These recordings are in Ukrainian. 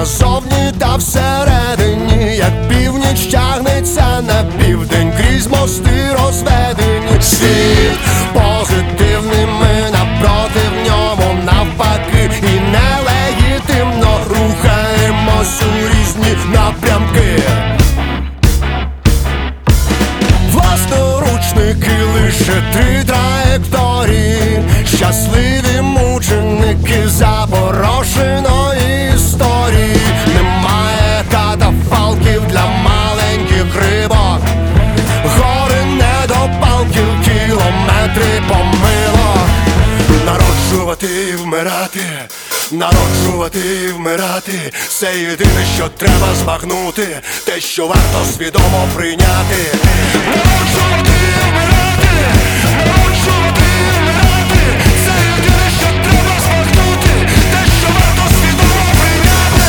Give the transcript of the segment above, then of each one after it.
назовні та всередині, як північ тягнеться на південь, крізь мости розведені. Світ позитивний, ми напроти в ньому навпаки, і нелегітимно рухаємось у різні напрямки. Власноручники лише 3 траєкторії, щасливі мученики запорошеної історії. Немає катафалків для маленьких рибок, гори недопалків, кілометри помилок. Народжувати і вмирати, народжувати і вмирати — це єдине, що треба збагнути, те, що варто свідомо прийняти. Народжувати і вмирати, народжувати і вмирати — це єдине, що треба збагнути, те, що варто свідомо прийняти.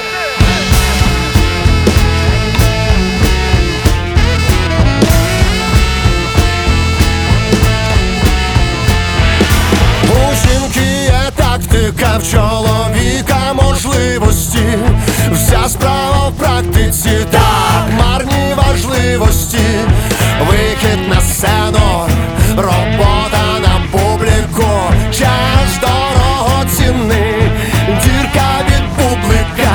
У жінки є тактика, в чоловіка можливості. Вся справа в практиці, так, марні важливості. Вихід на сцену, робота на публіку, час дорогоцінний, дірка від бублика.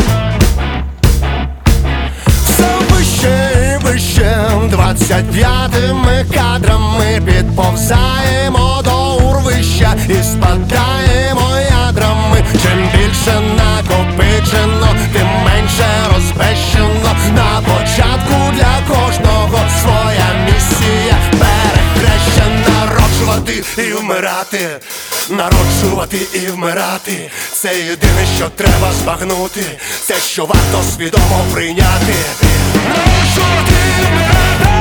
Все вище і вище, 25-ми кадрами підповзаємо до урвища і спадаємо ядрами. Чим більше накопичено, тим менше розбещено. На початку для кожного своя місія перехрещена. Народжувати і вмирати, народжувати і вмирати — це єдине, що треба збагнути, це, що варто свідомо прийняти. Народжувати і вмирати.